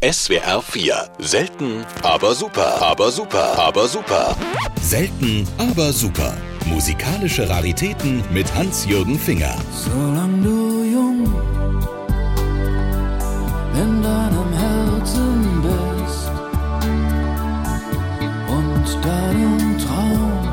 SWR 4. Selten, aber super. Aber super. Aber super. Selten, aber super. Musikalische Raritäten mit Hans-Jürgen Finger. Solange du jung in deinem Herzen bist und deinen Traum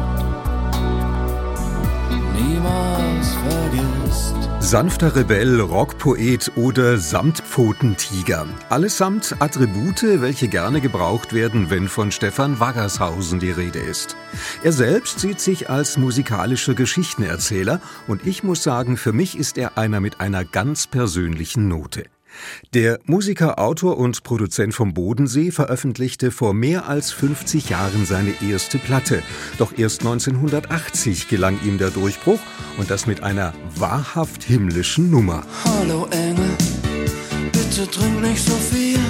niemals vergisst. Sanfter Rebell, Rockpoet oder Samtpfotentiger. Allesamt Attribute, welche gerne gebraucht werden, wenn von Stefan Waggershausen die Rede ist. Er selbst sieht sich als musikalischer Geschichtenerzähler und ich muss sagen, für mich ist er einer mit einer ganz persönlichen Note. Der Musiker, Autor und Produzent vom Bodensee veröffentlichte vor mehr als 50 Jahren seine erste Platte. Doch erst 1980 gelang ihm der Durchbruch und das mit einer wahrhaft himmlischen Nummer. Hallo Engel, bitte trink nicht so viel,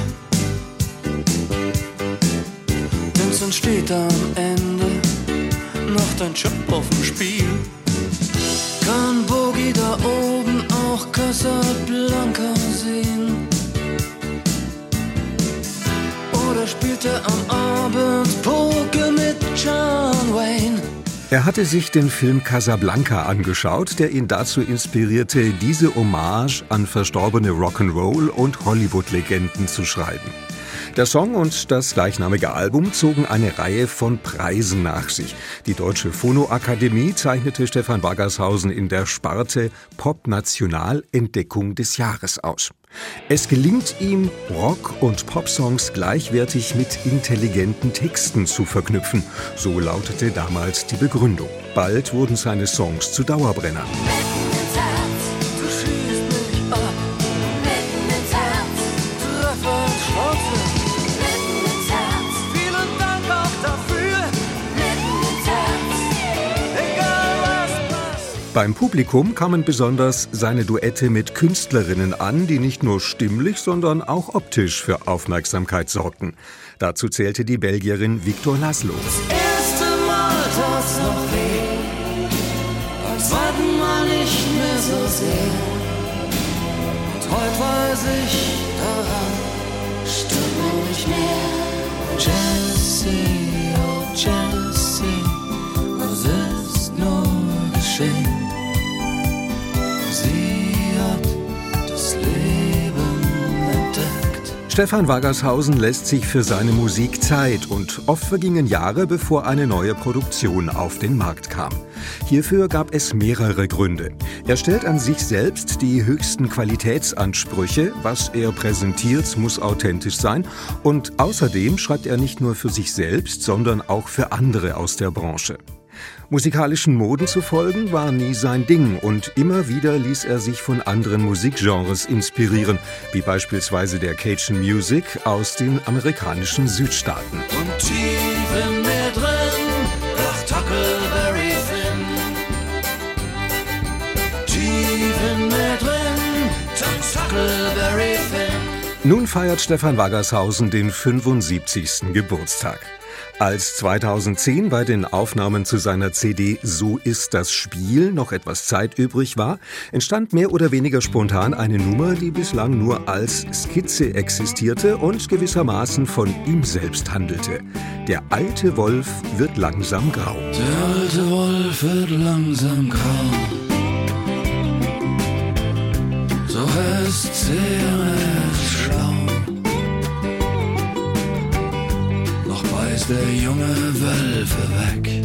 denn sonst steht am Ende noch dein Chip auf dem Spiel. Kann Boogie da oben auch Casablanca sehen? Oder spielt er am Abend Poker mit John Wayne? Er hatte sich den Film Casablanca angeschaut, der ihn dazu inspirierte, diese Hommage an verstorbene Rock'n'Roll- und Hollywood-Legenden zu schreiben. Der Song und das gleichnamige Album zogen eine Reihe von Preisen nach sich. Die Deutsche Phonoakademie zeichnete Stefan Waggershausen in der Sparte Pop-National Entdeckung des Jahres aus. Es gelingt ihm, Rock- und Popsongs gleichwertig mit intelligenten Texten zu verknüpfen. So lautete damals die Begründung. Bald wurden seine Songs zu Dauerbrennern. Beim Publikum kamen besonders seine Duette mit Künstlerinnen an, die nicht nur stimmlich, sondern auch optisch für Aufmerksamkeit sorgten. Dazu zählte die Belgierin Victor Laszlo. Das erste Mal tat's noch weh, beim zweiten Mal nicht mehr so sehr. Und heute weiß ich, daran stimmt mir nicht mehr. Jessie, oh Jessie, was ist nur geschehen? Stefan Waggershausen lässt sich für seine Musik Zeit und oft vergingen Jahre, bevor eine neue Produktion auf den Markt kam. Hierfür gab es mehrere Gründe. Er stellt an sich selbst die höchsten Qualitätsansprüche, was er präsentiert, muss authentisch sein und außerdem schreibt er nicht nur für sich selbst, sondern auch für andere aus der Branche. Musikalischen Moden zu folgen war nie sein Ding und immer wieder ließ er sich von anderen Musikgenres inspirieren, wie beispielsweise der Cajun Music aus den amerikanischen Südstaaten. Und tief in mir drin lacht Huckleberry Finn. Tief in mir drin tanzt Huckleberry Finn. Nun feiert Stefan Waggershausen den 75. Geburtstag. Als 2010 bei den Aufnahmen zu seiner CD »So ist das Spiel« noch etwas Zeit übrig war, entstand mehr oder weniger spontan eine Nummer, die bislang nur als Skizze existierte und gewissermaßen von ihm selbst handelte. Der alte Wolf wird langsam grau. Der alte Wolf wird langsam grau. So heißt's er schlau. Der junge Wölfe weg,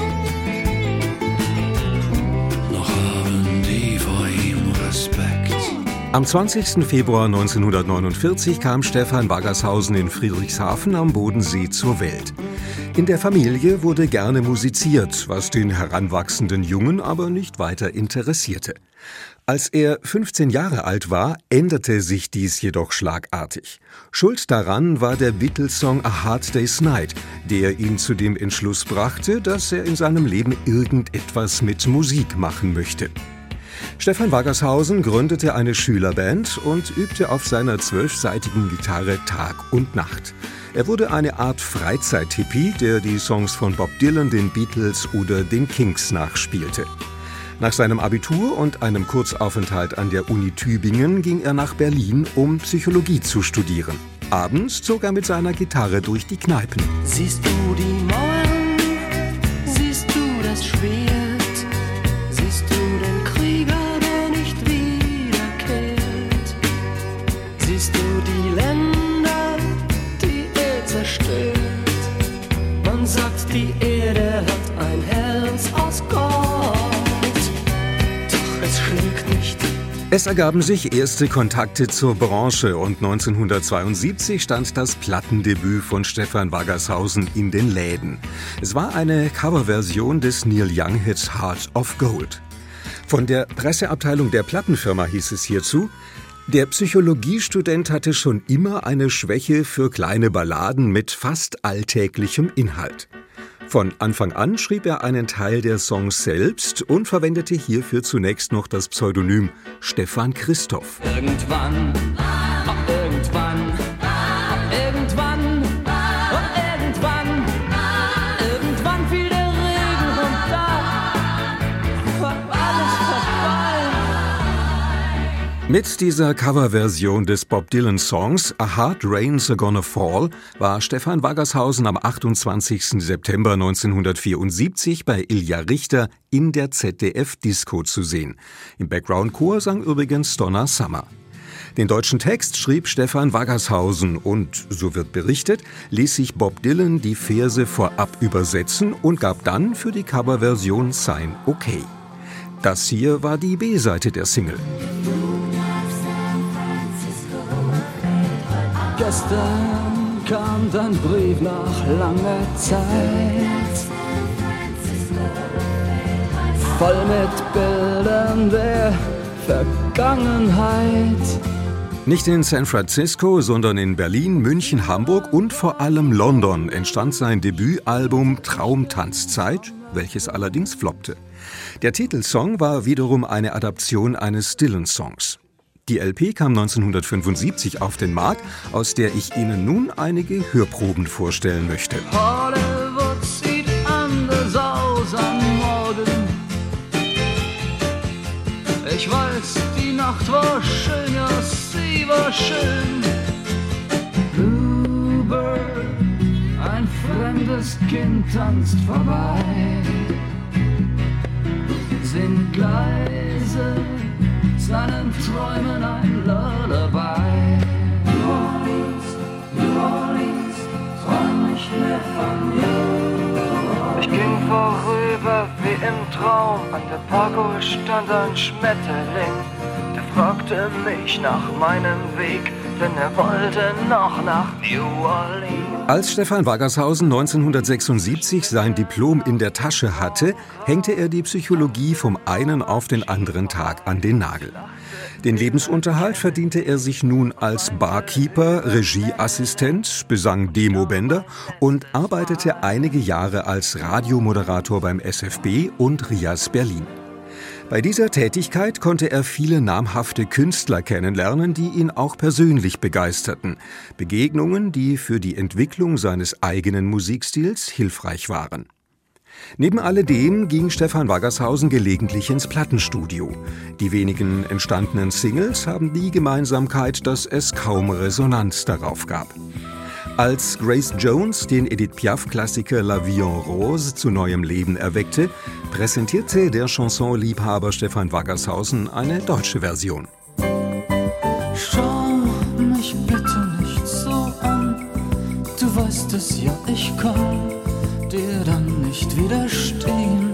noch haben die vor ihm Respekt. Am 20. Februar 1949 kam Stefan Waggershausen in Friedrichshafen am Bodensee zur Welt. In der Familie wurde gerne musiziert, was den heranwachsenden Jungen aber nicht weiter interessierte. Als er 15 Jahre alt war, änderte sich dies jedoch schlagartig. Schuld daran war der Beatles-Song A Hard Day's Night, der ihn zu dem Entschluss brachte, dass er in seinem Leben irgendetwas mit Musik machen möchte. Stefan Waggershausen gründete eine Schülerband und übte auf seiner 12-saitigen Gitarre Tag und Nacht. Er wurde eine Art Freizeit-Hippie, der die Songs von Bob Dylan, den Beatles oder den Kinks nachspielte. Nach seinem Abitur und einem Kurzaufenthalt an der Uni Tübingen ging er nach Berlin, um Psychologie zu studieren. Abends zog er mit seiner Gitarre durch die Kneipen. Siehst du die Mauern? Siehst du das Schwert? Siehst du den Krieger, der nicht wiederkehrt? Siehst du die Länder, die er zerstört? Man sagt, die Erde hat ein Herz aus Gold, doch es schlägt nicht. Es ergaben sich erste Kontakte zur Branche und 1972 stand das Plattendebüt von Stefan Waggershausen in den Läden. Es war eine Coverversion des Neil Young-Hits Heart of Gold. Von der Presseabteilung der Plattenfirma hieß es hierzu: Der Psychologiestudent hatte schon immer eine Schwäche für kleine Balladen mit fast alltäglichem Inhalt. Von Anfang an schrieb er einen Teil der Songs selbst und verwendete hierfür zunächst noch das Pseudonym Stefan Christoph. Irgendwann, irgendwann, irgendwann, irgendwann fiel der Regen und da war alles vorbei. Mit dieser Coverversion des Bob Dylan-Songs A Hard Rain's Gonna Fall war Stefan Waggershausen am 28. September 1974 bei Ilja Richter in der ZDF-Disco zu sehen. Im Background-Chor sang übrigens Donna Summer. Den deutschen Text schrieb Stefan Waggershausen und, so wird berichtet, ließ sich Bob Dylan die Verse vorab übersetzen und gab dann für die Coverversion sein Okay. Das hier war die B-Seite der Single. Gestern kam dein Brief nach langer Zeit, voll mit Bildern der Vergangenheit. Nicht in San Francisco, sondern in Berlin, München, Hamburg und vor allem London entstand sein Debütalbum Traumtanzzeit, welches allerdings floppte. Der Titelsong war wiederum eine Adaption eines Dylan-Songs. Die LP kam 1975 auf den Markt, aus der ich Ihnen nun einige Hörproben vorstellen möchte. Hollywood sieht anders aus am Morgen. Ich weiß, die Nacht war schön, ja, sie war schön. Bluebird, ein fremdes Kind tanzt vorbei. Singt leise seinen Träumen ein Lullaby. New Orleans, träum nicht mehr von dir. Ich ging vorüber wie im Traum, an der Parkour stand ein Schmetterling. Der fragte mich nach meinem Weg, denn er wollte noch nach New Orleans. Als Stefan Waggershausen 1976 sein Diplom in der Tasche hatte, hängte er die Psychologie vom einen auf den anderen Tag an den Nagel. Den Lebensunterhalt verdiente er sich nun als Barkeeper, Regieassistent, besang Demobänder und arbeitete einige Jahre als Radiomoderator beim SFB und RIAS Berlin. Bei dieser Tätigkeit konnte er viele namhafte Künstler kennenlernen, die ihn auch persönlich begeisterten. Begegnungen, die für die Entwicklung seines eigenen Musikstils hilfreich waren. Neben alledem ging Stefan Waggershausen gelegentlich ins Plattenstudio. Die wenigen entstandenen Singles haben die Gemeinsamkeit, dass es kaum Resonanz darauf gab. Als Grace Jones den Edith Piaf-Klassiker La Vie en Rose zu neuem Leben erweckte, präsentierte der Chansonliebhaber Stefan Waggershausen eine deutsche Version. Schau mich bitte nicht so an, du weißt es ja, ich kann dir dann nicht widerstehen.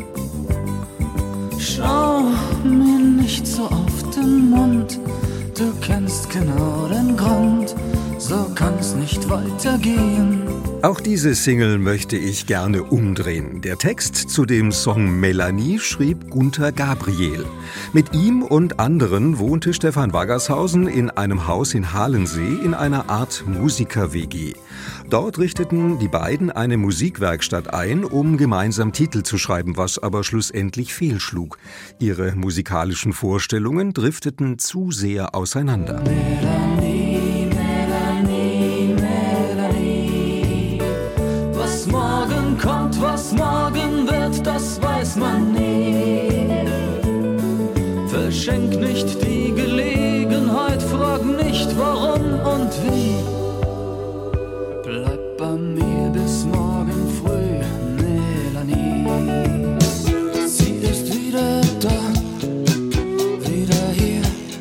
Schau mir nicht so auf den Mund, du kennst genau den Grund, so kann's nicht weitergehen. Auch diese Single möchte ich gerne umdrehen. Der Text zu dem Song Melanie schrieb Gunter Gabriel. Mit ihm und anderen wohnte Stefan Waggershausen in einem Haus in Halensee in einer Art Musiker-WG. Dort richteten die beiden eine Musikwerkstatt ein, um gemeinsam Titel zu schreiben, was aber schlussendlich fehlschlug. Ihre musikalischen Vorstellungen drifteten zu sehr auseinander. Melanie, Melanie, Melanie. Was morgen kommt, was morgen wird, das weiß man nie. Verschenk nicht die Gelegenheit, frag nicht warum und wie. bei mir bis morgen früh, Melanie. Sie ist wieder da, wieder hier.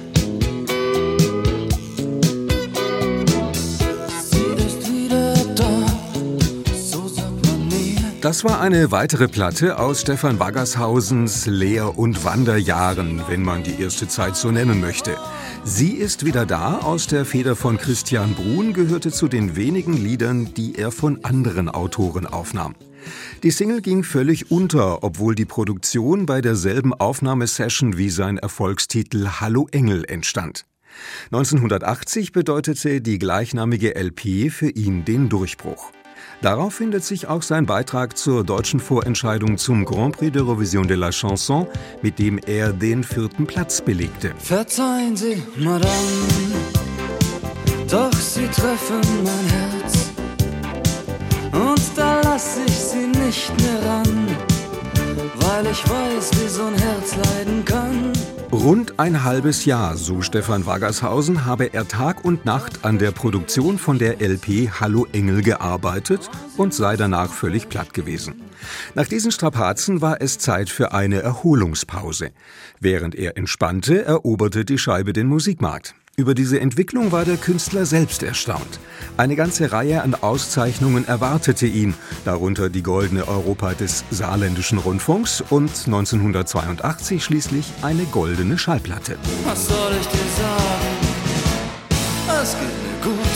Sie ist wieder da, so sagt man mir. Das war eine weitere Platte aus Stefan Waggershausens Lehr- und Wanderjahren, wenn man die erste Zeit so nennen möchte. Sie ist wieder da, aus der Feder von Christian Bruhn, gehörte zu den wenigen Liedern, die er von anderen Autoren aufnahm. Die Single ging völlig unter, obwohl die Produktion bei derselben Aufnahmesession wie sein Erfolgstitel Hallo Engel entstand. 1980 bedeutete die gleichnamige LP für ihn den Durchbruch. Darauf findet sich auch sein Beitrag zur deutschen Vorentscheidung zum Grand Prix d'Eurovision de la Chanson, mit dem er den 4. Platz belegte. Verzeihen Sie, Madame, doch Sie treffen mein Herz. Und da lass ich Sie nicht mehr ran, weil ich weiß, wie so ein Herz leiden kann. Rund ein halbes Jahr, so Stefan Waggershausen, habe er Tag und Nacht an der Produktion von der LP Hallo Engel gearbeitet und sei danach völlig platt gewesen. Nach diesen Strapazen war es Zeit für eine Erholungspause. Während er entspannte, eroberte die Scheibe den Musikmarkt. Über diese Entwicklung war der Künstler selbst erstaunt. Eine ganze Reihe an Auszeichnungen erwartete ihn, darunter die Goldene Europa des Saarländischen Rundfunks und 1982 schließlich eine goldene Schallplatte. Was soll ich dir sagen? Es geht mir gut.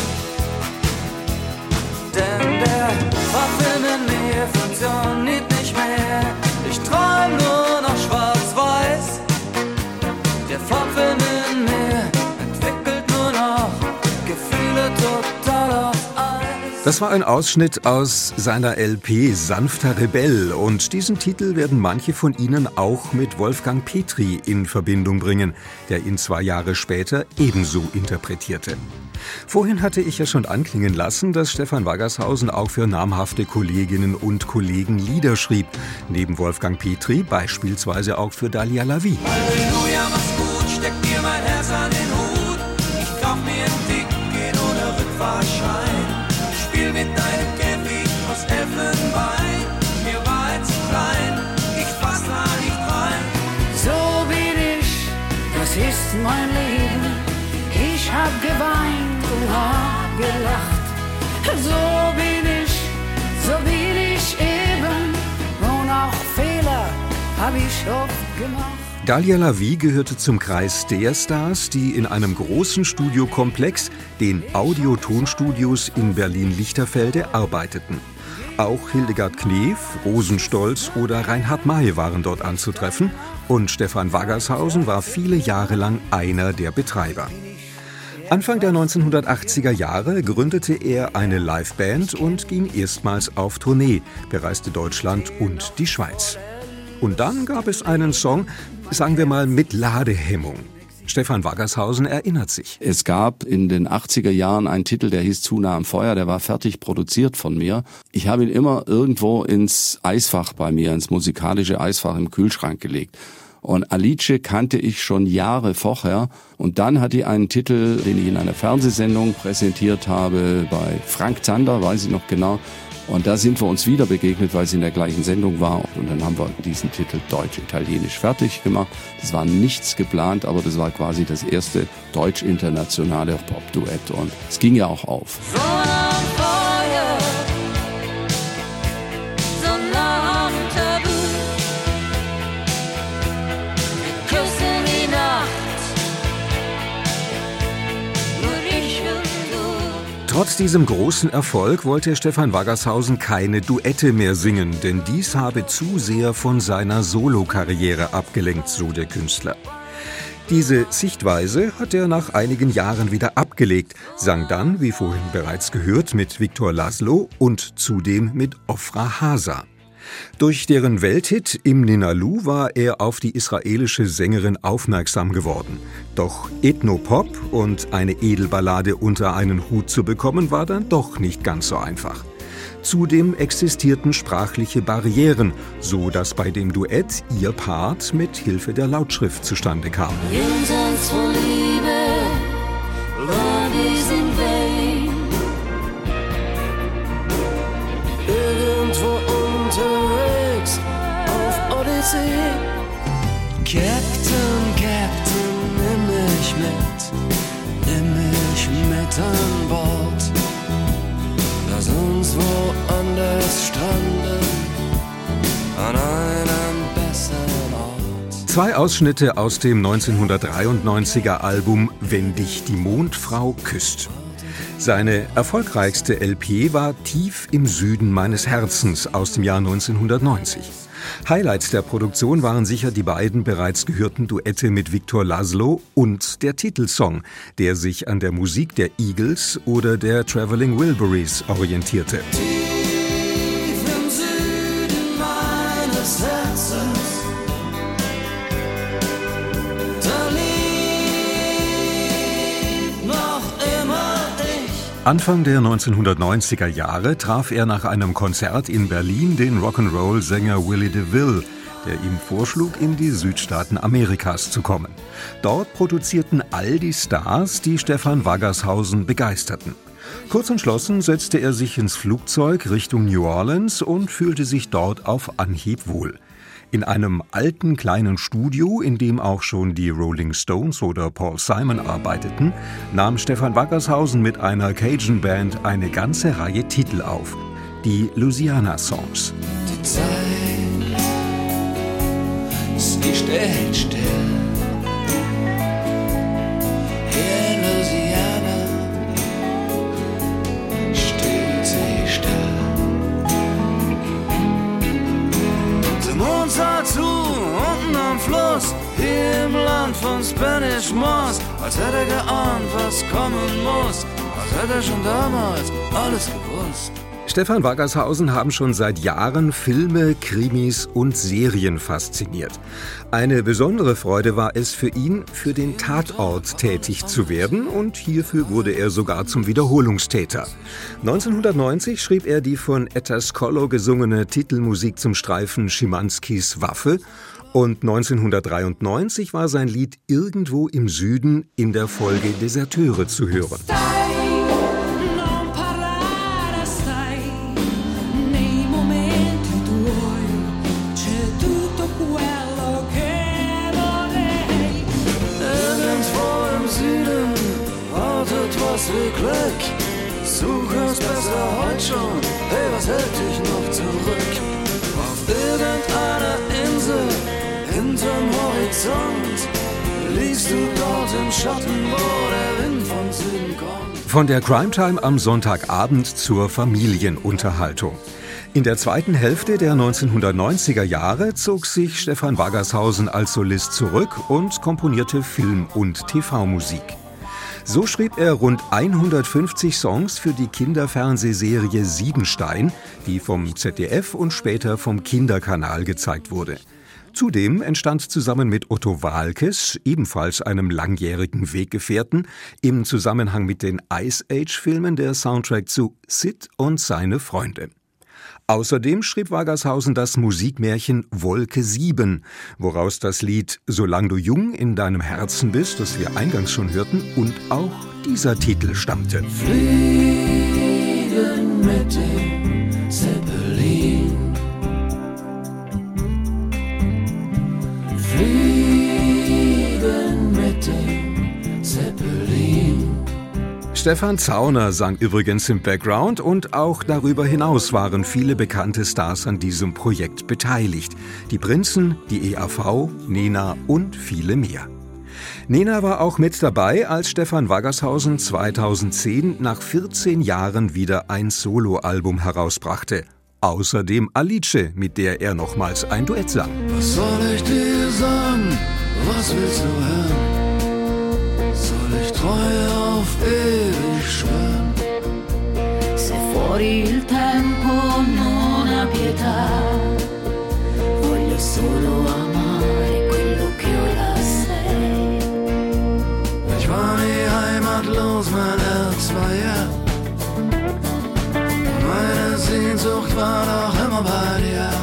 Denn der Film in mir funktioniert nicht mehr. Ich träum nur noch schwarz-weiß. Der Film in mir entwickelt nur noch Gefühle total auf Eis. Das war ein Ausschnitt aus seiner LP Sanfter Rebell und diesen Titel werden manche von Ihnen auch mit Wolfgang Petri in Verbindung bringen, der ihn 2 Jahre später ebenso interpretierte. Vorhin hatte ich ja schon anklingen lassen, dass Stefan Waggershausen auch für namhafte Kolleginnen und Kollegen Lieder schrieb, neben Wolfgang Petri beispielsweise auch für Dalia Lavi. Halleluja, mach's gut, steck dir mein Herz an den Hut. Ich kauf mir ein Ticket oder Rückfahrschein. Spiel mit deinem Käfig aus Elfenbein. Mir war zu klein, ich pass da nicht rein. So bin ich, das ist mein Leben. Ich hab geweint und hab gelacht. So bin ich eben. Und auch Fehler hab ich oft gemacht. Dalia Lavi gehörte zum Kreis der Stars, die in einem großen Studiokomplex, den Audio-Tonstudios in Berlin-Lichterfelde, arbeiteten. Auch Hildegard Knef, Rosenstolz oder Reinhard May waren dort anzutreffen und Stefan Waggershausen war viele Jahre lang einer der Betreiber. Anfang der 1980er Jahre gründete er eine Liveband und ging erstmals auf Tournee, bereiste Deutschland und die Schweiz. Und dann gab es einen Song, sagen wir mal, mit Ladehemmung. Stefan Waggershausen erinnert sich. Es gab in den 80er Jahren einen Titel, der hieß Zu nah am Feuer, der war fertig produziert von mir. Ich habe ihn immer irgendwo ins Eisfach bei mir, ins musikalische Eisfach im Kühlschrank gelegt. Und Alice kannte ich schon Jahre vorher. Und dann hat die einen Titel, den ich in einer Fernsehsendung präsentiert habe, bei Frank Zander, weiß ich noch genau. Und da sind wir uns wieder begegnet, weil sie in der gleichen Sendung war. Und dann haben wir diesen Titel deutsch-italienisch fertig gemacht. Das war nichts geplant, aber das war quasi das erste deutsch-internationale Pop-Duett. Und es ging ja auch auf. Trotz diesem großen Erfolg wollte Stefan Waggershausen keine Duette mehr singen, denn dies habe zu sehr von seiner Solokarriere abgelenkt, so der Künstler. Diese Sichtweise hat er nach einigen Jahren wieder abgelegt, sang dann, wie vorhin bereits gehört, mit Viktor Laszlo und zudem mit Ofra Hasa. Durch deren Welthit Im Ninalu war er auf die israelische Sängerin aufmerksam geworden. Doch Ethnopop und eine Edelballade unter einen Hut zu bekommen, war dann doch nicht ganz so einfach. Zudem existierten sprachliche Barrieren, so dass bei dem Duett ihr Part mit Hilfe der Lautschrift zustande kam. Jenseits von Liebe war diesen Wellen. See. Captain, Captain, nimm mich mit an Bord. Lass uns woanders stranden, an einem besseren Ort. 2 Ausschnitte aus dem 1993er Album Wenn dich die Mondfrau küsst. Seine erfolgreichste LP war Tief im Süden meines Herzens aus dem Jahr 1990. Highlights der Produktion waren sicher die beiden bereits gehörten Duette mit Victor Laszlo und der Titelsong, der sich an der Musik der Eagles oder der Traveling Wilburys orientierte. Tief im Süden meines Herzens, da lebt noch immer ich. Anfang der 1990er Jahre traf er nach einem Konzert in Berlin den Rock'n'Roll-Sänger Willie DeVille, der ihm vorschlug, in die Südstaaten Amerikas zu kommen. Dort produzierten all die Stars, die Stefan Waggershausen begeisterten. Kurz entschlossen setzte er sich ins Flugzeug Richtung New Orleans und fühlte sich dort auf Anhieb wohl. In einem alten kleinen Studio, in dem auch schon die Rolling Stones oder Paul Simon arbeiteten, nahm Stefan Waggershausen mit einer Cajun-Band eine ganze Reihe Titel auf. Die Louisiana-Songs. Die Zeit, sie steht still. Hier in Louisiana steht sie still. Der Mond sah zu, unten am Fluss, hier im Land von Spanish Moss, als hätte er geahnt, was kommen muss, als hätte er schon damals alles gewusst. Stefan Waggershausen haben schon seit Jahren Filme, Krimis und Serien fasziniert. Eine besondere Freude war es für ihn, für den Tatort tätig zu werden, und hierfür wurde er sogar zum Wiederholungstäter. 1990 schrieb er die von Etta Skollo gesungene Titelmusik zum Streifen Schimanskis Waffe, und 1993 war sein Lied Irgendwo im Süden in der Folge Deserteure zu hören. Glück, such es besser heute schon, hey, was hält dich noch zurück? Auf irgendeiner Insel, hinterm Horizont, liegst du dort im Schatten, wo der Wind von Süden kommt. Von der Crimetime am Sonntagabend zur Familienunterhaltung. In der zweiten Hälfte der 1990er Jahre zog sich Stefan Waggershausen als Solist zurück und komponierte Film- und TV-Musik. So schrieb er rund 150 Songs für die Kinderfernsehserie Siebenstein, die vom ZDF und später vom Kinderkanal gezeigt wurde. Zudem entstand zusammen mit Otto Waalkes, ebenfalls einem langjährigen Weggefährten, im Zusammenhang mit den Ice Age-Filmen der Soundtrack zu Sid und seine Freunde. Außerdem schrieb Waggershausen das Musikmärchen Wolke 7, woraus das Lied Solang du jung in deinem Herzen bist, das wir eingangs schon hörten, und auch dieser Titel stammte. Fliegen mit dem Zeppelin, fliegen mit dem Zeppelin. Stefan Zauner sang übrigens im Background, und auch darüber hinaus waren viele bekannte Stars an diesem Projekt beteiligt. Die Prinzen, die EAV, Nena und viele mehr. Nena war auch mit dabei, als Stefan Waggershausen 2010 nach 14 Jahren wieder ein Soloalbum herausbrachte. Außerdem Alice, mit der er nochmals ein Duett sang. Was soll ich dir sagen? Was willst du hören? Soll ich Treue auf ewig schwören? Se fuori il tempo non ha pietà, voglio solo amare quello che ora sei. Ich war nie heimatlos, mein Herz war ja. Meine Sehnsucht war doch immer bei dir.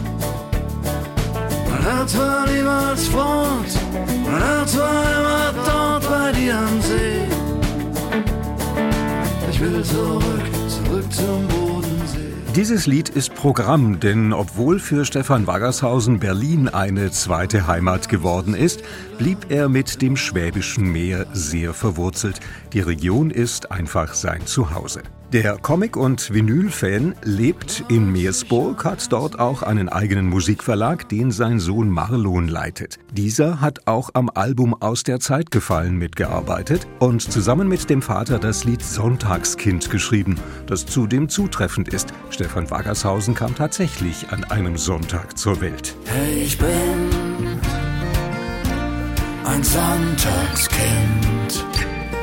Mein Herz war niemals fort, mein Herz war immer dort bei dir am See. Ich will zurück zum Bodensee. Dieses Lied ist Programm, denn obwohl für Stefan Waggershausen Berlin eine zweite Heimat geworden ist, blieb er mit dem Schwäbischen Meer sehr verwurzelt. Die Region ist einfach sein Zuhause. Der Comic- und Vinyl-Fan lebt in Meersburg, hat dort auch einen eigenen Musikverlag, den sein Sohn Marlon leitet. Dieser hat auch am Album Aus der Zeit gefallen mitgearbeitet und zusammen mit dem Vater das Lied Sonntagskind geschrieben, das zudem zutreffend ist. Stefan Waggershausen kam tatsächlich an einem Sonntag zur Welt. Hey, ich bin ein Sonntagskind.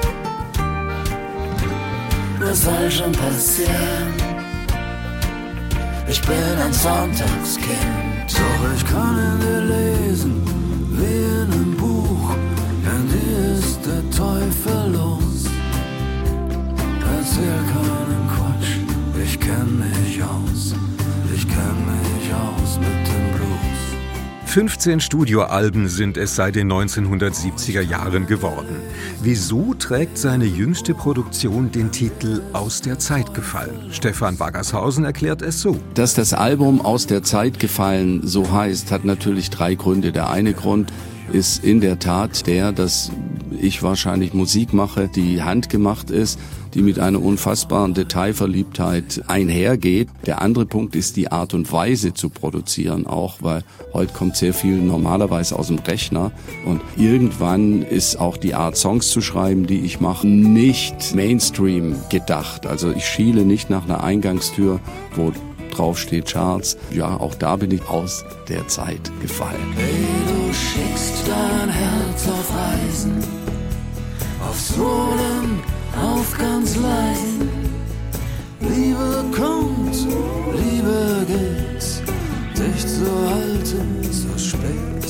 Was soll schon passieren? Ich bin ein Sonntagskind. Doch ich kann in dir lesen, wie in einem Buch. In dir ist der Teufel los. Erzähl keinen Quatsch, ich kenn mich aus. Ich kenn mich aus mit dem Blues. 15 Studioalben sind es seit den 1970er Jahren geworden. Wieso trägt seine jüngste Produktion den Titel Aus der Zeit gefallen? Stefan Waggershausen erklärt es so. Dass das Album Aus der Zeit gefallen so heißt, hat natürlich 3 Gründe. Der eine Grund ist in der Tat der, dass ich wahrscheinlich Musik mache, die handgemacht ist, die mit einer unfassbaren Detailverliebtheit einhergeht. Der andere Punkt ist die Art und Weise zu produzieren auch, weil heute kommt sehr viel normalerweise aus dem Rechner und irgendwann ist auch die Art Songs zu schreiben, die ich mache, nicht Mainstream gedacht. Also ich schiele nicht nach einer Eingangstür, wo drauf steht Charts. Ja, auch da bin ich aus der Zeit gefallen. Hey, du schickst dein Herz auf Reisen, aufs Wohnen, auf ganz leisen. Liebe kommt, Liebe geht, dich zu halten so spät.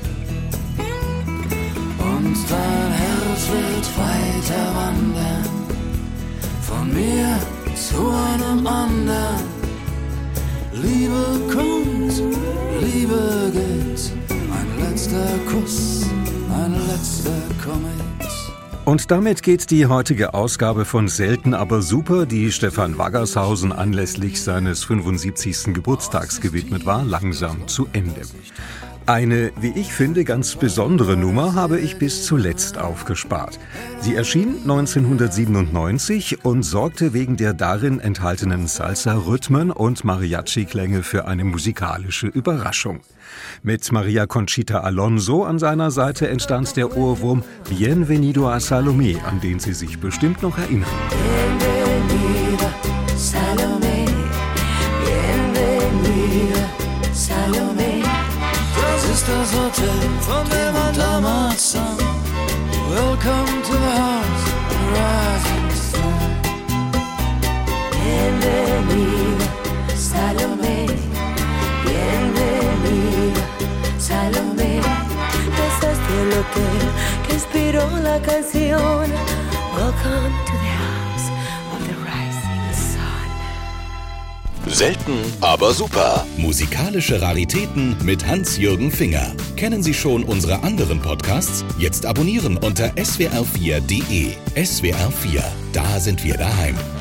Und dein Herz wird weiter wandern, von mir zu einem anderen. Liebe kommt, Liebe geht, ein letzter Kuss, ein letzter Komet. Und damit geht die heutige Ausgabe von Selten aber super, die Stefan Waggershausen anlässlich seines 75. Geburtstags gewidmet war, langsam zu Ende. Eine, wie ich finde, ganz besondere Nummer habe ich bis zuletzt aufgespart. Sie erschien 1997 und sorgte wegen der darin enthaltenen Salsa-Rhythmen und Mariachi-Klänge für eine musikalische Überraschung. Mit Maria Conchita Alonso an seiner Seite entstand der Ohrwurm Bienvenido a Salomé, an den Sie sich bestimmt noch erinnern. Bienvenida, Salomé, bienvenida, Salomé. Das ist das Hotel, von dem man damals sang. Welcome to the house, the rising sun. Bienvenida, Salomé, bienvenida, Salomé. Besaste el hotel que inspiró la canción. Welcome to the house of the rising sun. Selten, aber super. Musikalische Raritäten mit Hans-Jürgen Finger. Kennen Sie schon unsere anderen Podcasts? Jetzt abonnieren unter swr4.de. SWR4, da sind wir daheim.